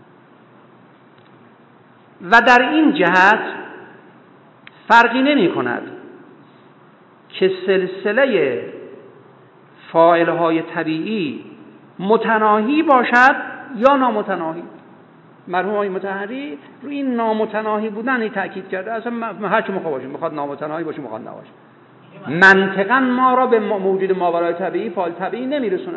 و در این جهت فرقی نمی کند که سلسله فاعل‌های طبیعی متناهی باشد یا نامتناهی. مرحوم آقای مطهری روی این نامتناهی بودن تاکید کرده. اصلا هر چی میخواد باشه، میخواد نامتناهی باشه، میخواد نباشه. منطقاً ما را به موجود ماورای طبیعی، فاعل طبیعی نمیرسونه.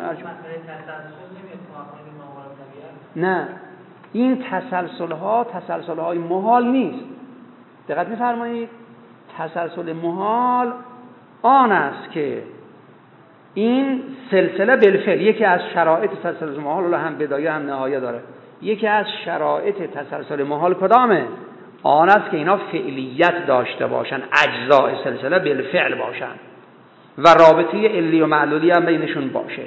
نه، این تسلسل ها تسلسل های محال نیست. دقت می‌فرمایید، تسلسل محال آن است که این سلسله بالفعل، یکی از شرایط تسلسل محال، هم بدایه هم نهایه داره. یکی از شرایط تسلسل محال کدامه؟ آن است که اینا فعلیت داشته باشن، اجزاء سلسله بالفعل باشن و رابطه علی و معلولی هم بینشون باشه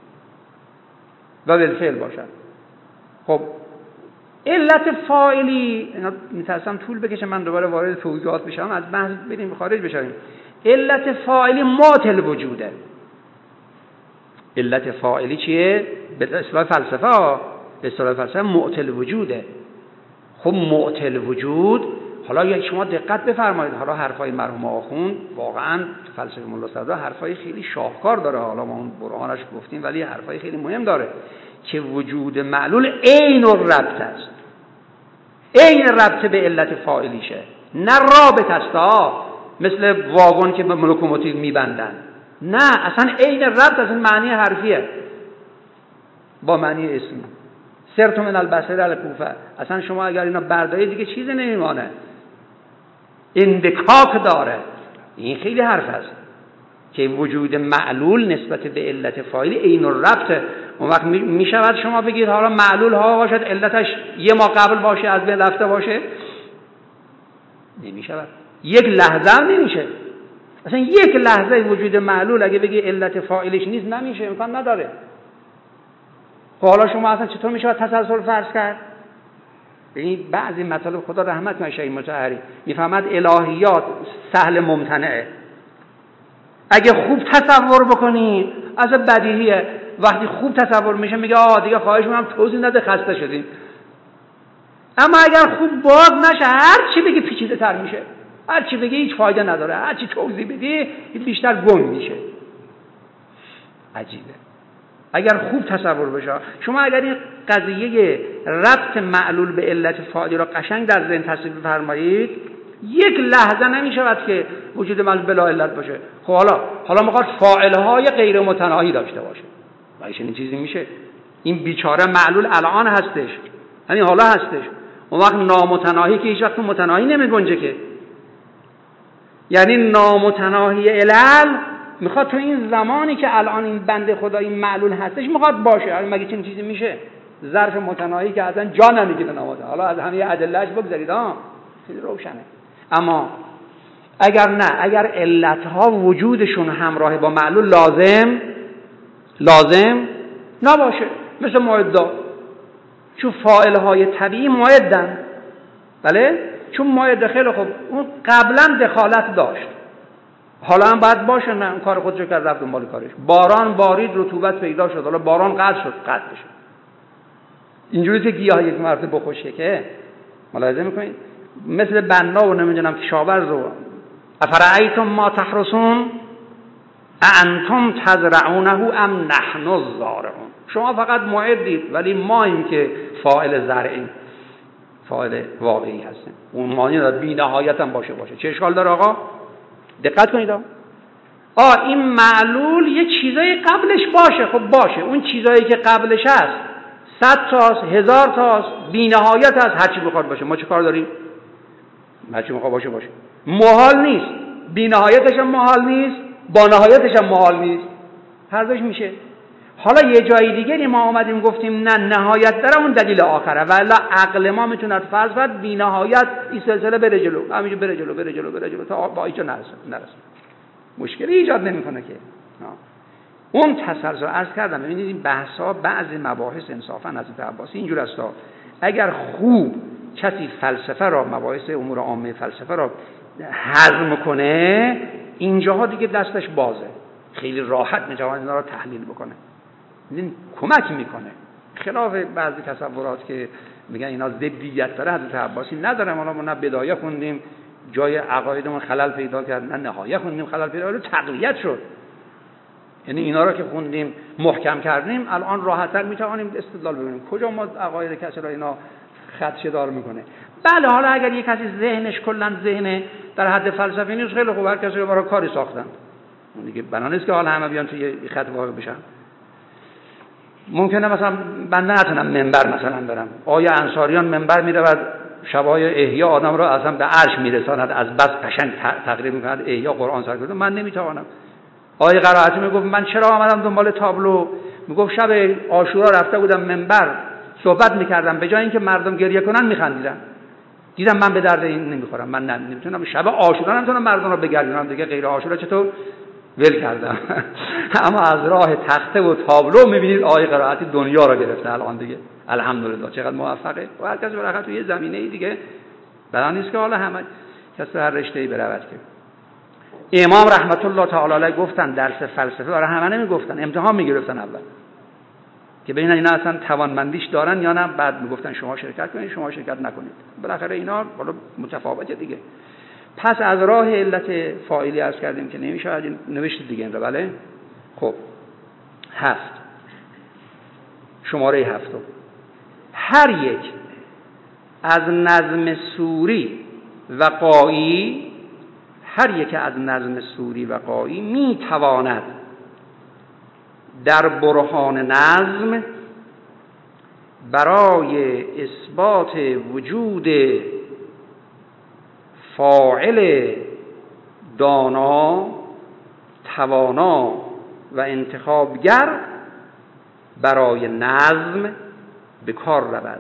و بالفعل باشن. خب علت فاعلی، اینا میترسم طول بکشه من دوباره وارد توضیحات بشم، از بحث بریم خارج بشیم. علت فاعلی معطل وجوده. علت فاعلی چیه؟ به اصطلاح فلسفه ها، به اصطلاح فلسفه معطل وجوده. خب معطل وجود، حالا شما دقت بفرمایید، حالا حرفای مرحوم آخوند واقعا فلسفه ملا صدرا حرفای خیلی شاهکار داره، حالا ما اون برهانش گفتیم ولی حرفای خیلی مهم داره که وجود معلول عین الربط است، عین ربط به علت فاعلیشه، نه رابط است ها، مثل واگن که به لوکوموتیو میبندن، نه، اصلا عین ربط از این معنی حرفیه با معنی اسمی. سرت من البصره الکوفه، اصلا شما اگر اینا بردارید دیگه چیزی نمیمانه، اندکاک داره. این خیلی حرف است که وجود معلول نسبت به علت فاعلی عین الربط. اون وقت می شود شما بگید حالا معلول ها باشد علتش یه ما قبل باشه، از بین رفته باشه؟ نمی شود، یک لحظه هم نمیشه. اصلا یک لحظه وجود معلول اگه بگی علت فاعلش نیست نمیشه، امکان نداره. خب حالا شما اصلا چطور می شود تسلسل فرض کرد؟ ببینید بعضی مطالب خدا رحمت کنه شیخ مطهری میفهمد الهیات سهل ممتنعه. اگه خوب تصور بکنید از بدیهیه، وقتی خوب تصور میشه میگه آه دیگه خواهش میکنم توضیح نده خسته شدیم. اما اگر خوب باز نشه هر چی بگی پیچیده تر میشه، هر چی بگی هیچ فایده نداره، هر چی توضیح بدی بیشتر گنگ میشه. عجیبه. اگر خوب تصور بشه، شما اگر این قضیه ربط معلول به علت فاعلی را قشنگ در ذهن تصویر بفرمایید، یک لحظه نمیشود که وجود معلول بلا علت باشه. خب حالا حالا میخواد فاعلهای غیر متناهی داشته باشه، باشه این چیزی میشه؟ این بیچاره معلول الان هستش، یعنی حالا هستش، اون وقت نامتناهی که هیچ وقت متناهی نمیگنجه که، یعنی نامتناهی علل میخواد تو این زمانی که الان این بنده خدا این معلول هستش میخواد باشه. حالا مگه چنین چیزی میشه؟ ظرف متناهی که اصلا جا نمیگیره نماده. حالا از همه ادلهش بگذارید ها، خیلی روشنه. اما اگر نه، اگر علتها وجودشون همراه با معلول لازم لازم نباشه، مثل معدا، چون فاعلهای طبیعی معدن، بله، چون معد خیلی خوب اون قبلا دخالت داشت، حالا هم باید باشه، نه اون کار خودشو کرد رفت دنبال کارش. باران بارید، رطوبت پیدا شد، حالا باران قطع شد، قطع بشه. اینجوری که گیاه یک مرتبه بخوشه که ملاحظه میکنید، مثل بنا و نمیدونم کشاورز و افرأیتم ما تحرثون اانتم تزرعونه ام نحن الزارعون. شما فقط معدید ولی ماییم که فاعل زرعیم، فاعل واقعی هستیم. اون معنی داره بی نهایت هم باشه باشه. چه اشکال داره آقا؟ دقت کنید آقا. آه این معلول یه چیزای قبلش باشه، خب باشه، اون چیزایی که قبلش هست صد تاست، هزار تاست، بی نهایت هست، هر چی بخواد باشه. ما چه کار داریم؟ هر چی بخواد باشه باشه. محال نیست، بی نهایتش هم محال نیست، با نهایتش هم محال نیست، هر دوش میشه. حالا یه جای دیگه ما اومدیم گفتیم نه نهایت داره، اون دلیل آخره، ولی عقل ما میتونه فرض کنه بی نهایت این سلسله بره جلو، همینجوری بره جلو بره جلو بره جلو تا با اینجا نرسه نرسه مشکلی ایجاد نمیکنه که. اون تسلسل عرض کردم. ببینید این بحثا بعضی مباحث انصافا حضرت عباسی اینجور است، اگر خوب کسی فلسفه را، مباحث امور عامه فلسفه را هضم کنه، اینجاها دیگه دستش بازه، خیلی راحت میتونه اینا را تحلیل بکنه، این کمک میکنه. خلاف بعضی تصورات که میگن اینا ضدیت داره، حضرت عباسی نداره. ما نه بدایه خوندیم جای عقایدمون خلل پیدا کرد، نه نهایه خوندیم خلل پیدا کرد، تقویت شد. یعنی اینا را که خوندیم محکم کردیم، الان راحت‌تر میتوانیم استدلال ببینیم کجا ما عقاید کسی را اینا خدشه دار میکنه. بله حالا اگر یک کسی ذهنش کلا ذهن در حد فلسفی نیست، خیلی خوب، هر کسی رو برای کاری ساختن دیگه، بنا نیست که حالا همه بیان توی خط واقع بشن. ممکنه مثلا بنده نتونم منبر مثلا برم، آیا انصاریان منبر میرود شبای احیا آدم رو اصلا به عرش میرساند، از بس قشنگ تقریر میکند احیا قرآن سر کرده، من نمیتوانم. آیه قرائتی میگفت من چرا آمدم دنبال تابلو، میگفت شب عاشورا رفته بودم منبر صحبت میکردم، به جای اینکه مردم گریه کنن میخندیدن، دیدم من به درد این نمیخورم، من نمیتونم شب عاشورا نمیتونم مردم رو بگردونم دیگه، غیر عاشورا چطور ول کردم. اما از راه تخته و تابلو میبینید آیه قرائتی دنیا رو گرفته الان دیگه، الحمدلله چقدر موفقه. و هر کسی بالاخره توی یه زمینه دیگه، بلا نیست که حالا همه کسی هر رشته‌ای برود. که امام رحمت الله تعالی علیه گفتن درس فلسفه برای همه نمیگفتن، امتحان میگرفتن اول که ببینن اینا اصلا توانمندیش دارن یا نه، بعد میگفتن شما شرکت کنید شما شرکت نکنید. بالاخره اینا بالا متفاوته دیگه. پس از راه علت فاعلی عرض کردیم که نمیشه نوشت دیگه این رو. بله خب هفت، شماره هفتم، هر یک از نظم سوری و قایی، هر یک از نظم سوری و قایی می تواند در برهان نظم برای اثبات وجود فاعل دانا، توانا و انتخابگر برای نظم به کار رود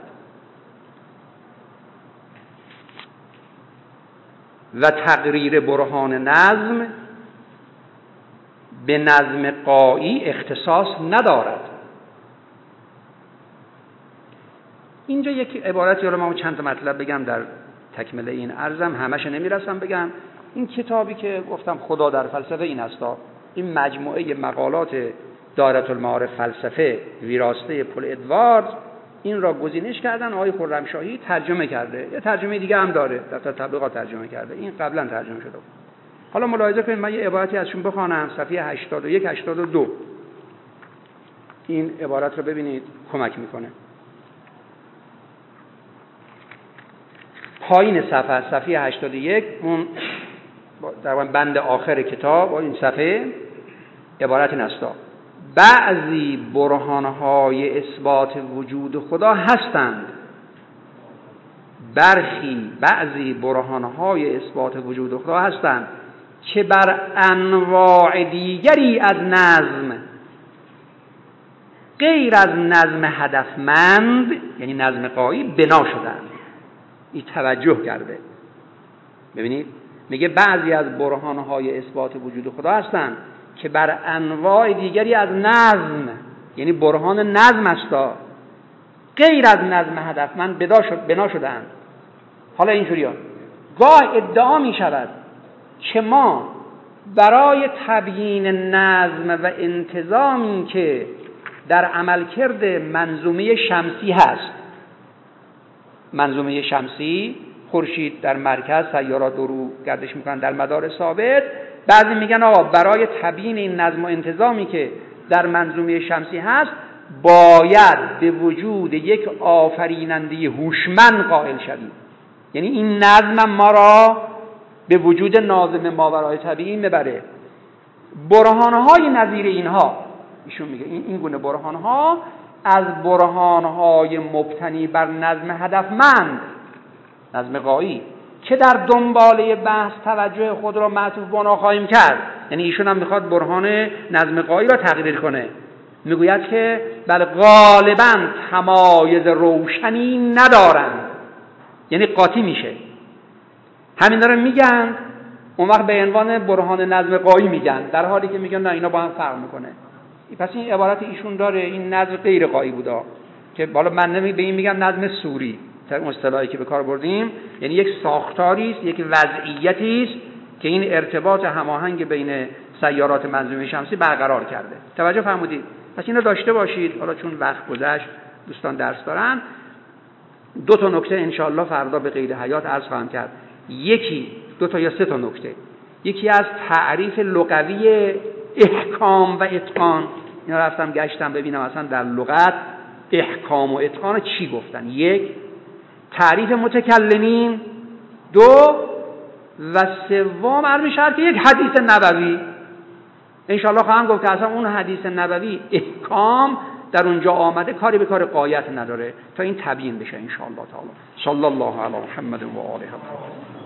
و تقریر برهان نظم به نظم قایی اختصاص ندارد. اینجا یک عبارتی رو من چند تا مطلب بگم در تکمله این عرضم، همش نمیرسم بگم. این کتابی که گفتم خدا در فلسفه این هستا، این مجموعه مقالات دایره المعارف فلسفه ویراسته پل ادوارد، این را گزینش کردن، آقای خرمشاهی ترجمه کرده، یه ترجمه دیگه هم داره، دفتر تبلیغات ترجمه کرده، این قبلا ترجمه شده. حالا ملاحظه کنید من یه عبارتی ازشون بخوانم، صفحه هشتاد و یک هشتاد و دو. این عبارت رو ببینید کمک میکنه. پایین صفحه صفحه هشتاد و یک، اون در بند آخر کتاب این صفحه عبارت این است: بعضی برهانهای اثبات وجود خدا هستند، برخی بعضی برهانهای اثبات وجود خدا هستند که بر انواع دیگری از نظم غیر از نظم هدفمند، یعنی نظم قایی، بنا شدند. این توجه کرده. ببینید میگه بعضی از برهانهای اثبات وجود خدا هستند که بر انواع دیگری از نظم، یعنی برهان نظم است، غیر از نظم هدفمند بنا شدند. حالا اینجوری ها گاه ادعا می شود که ما برای تبیین نظم و انتظامی که در عملکرد منظومه شمسی هست، منظومه شمسی، خورشید در مرکز، سیارات دور او گردش میکنن در مدار ثابت، بعضی میگن آقا برای تبیین این نظم و انتظامی که در منظومه شمسی هست باید به وجود یک آفریننده هوشمند قائل شویم، یعنی این نظم ما را به وجود ناظم ماورای طبیعی میبره. برهانهای نظیر اینها، ایشون میگه این این گونه برهانها از برهانهای مبتنی بر نظم هدفمند، نظم قایی، که در دنباله بحث توجه خود را معطوف به آنها خواهیم کرد. یعنی ایشون هم میخواد برهان نظم قایی را تقریر کنه. میگوید که بله غالبا تمایز روشنی ندارند، یعنی قاطی میشه. همین داره میگن، اون وقت به عنوان برهان نظم قایی میگن، در حالی که میگن نه اینا با هم فرق میکنه. پس این عبارت ایشون داره این نظم غیر قایی بودا، که بالا من نمی به این میگم نظم سوری، در اون اصطلاحی که به کار بردیم، یعنی یک ساختاری است، یک وضعیتی است که این ارتباط هماهنگ بین سیارات منظومه شمسی برقرار کرده. توجه فرمودید؟ پس اینو داشته باشید. حالا چون وقت گذشت دوستان درس دارن، دو تا نکته انشاءالله فردا به قید حیات عرض خواهم کرد. یکی دو تا یا سه تا نکته. یکی از تعریف لغوی احکام و اتقان، اینا رفتم گشتم ببینم اصلا در لغت احکام و اتقان چی گفتن. یک تعریف متکلمین، دو و سوم عرض می‌شود که یک حدیث نبوی. انشاءالله خواهم گفت که اصلا اون حدیث نبوی احکام در اونجا آمده کاری به کار غایت نداره تا این تبیین بشه انشاءالله تعالی. صلی الله علی محمد و آله.